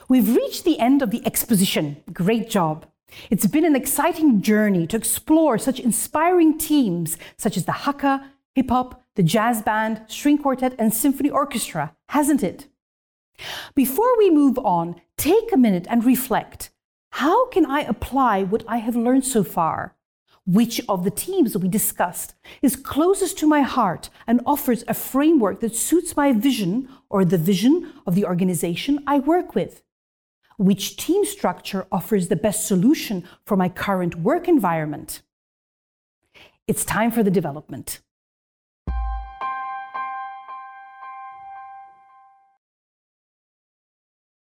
We've reached the end of the exposition. Great job. It's been an exciting journey to explore such inspiring teams such as the haka, hip-hop, the jazz band, string quartet, and symphony orchestra, hasn't it? Before we move on, take a minute and reflect. How can I apply what I have learned so far? Which of the teams that we discussed is closest to my heart and offers a framework that suits my vision or the vision of the organization I work with? Which team structure offers the best solution for my current work environment? It's time for the development.